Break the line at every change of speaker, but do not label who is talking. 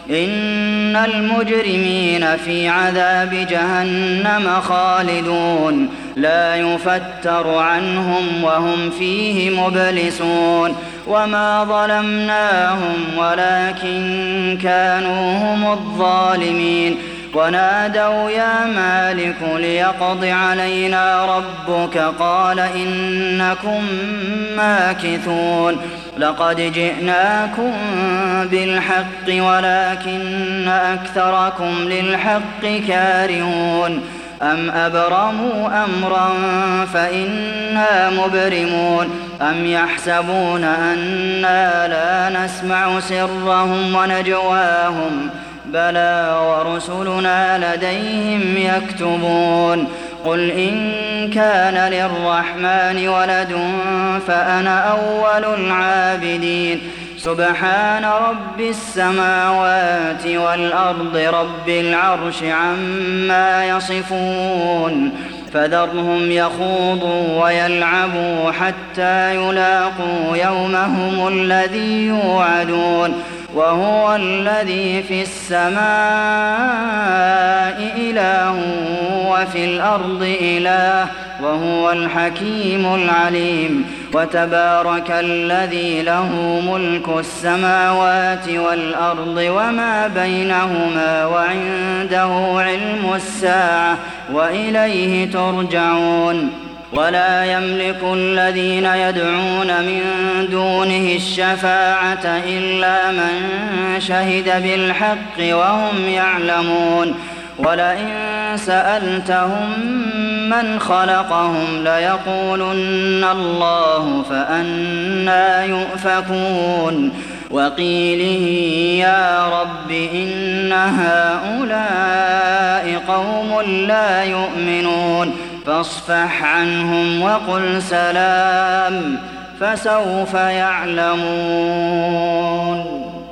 إن المجرمين في عذاب جهنم خالدون لا يفتر عنهم وهم فيه مبلسون وما ظلمناهم ولكن كانوا هم الظالمين ونادوا يا مالك ليقض علينا ربك قال إنكم ماكثون لقد جئناكم بالحق ولكن أكثركم للحق كارهون أم أبرموا أمرا فإنا مبرمون أم يحسبون أنا لا نسمع سرهم ونجواهم بلى ورسلنا لديهم يكتبون قل إن كان للرحمن ولد فأنا أول العابدين سبحان رب السماوات والأرض رب العرش عما يصفون فذرهم يخوضوا ويلعبوا حتى يلاقوا يومهم الذي يوعدون وهو الذي في السماء إله وفي الأرض إله وهو الحكيم العليم وتبارك الذي له ملك السماوات والأرض وما بينهما وعنده علم الساعة وإليه ترجعون ولا يملك الذين يدعون من دونه الشفاعة إلا من شهد بالحق وهم يعلمون ولئن سألتهم من خلقهم ليقولن الله فأنى يؤفكون وقيله يا رب إن هؤلاء قوم لا يؤمنون فاصفح عنهم وقل سلام فسوف يعلمون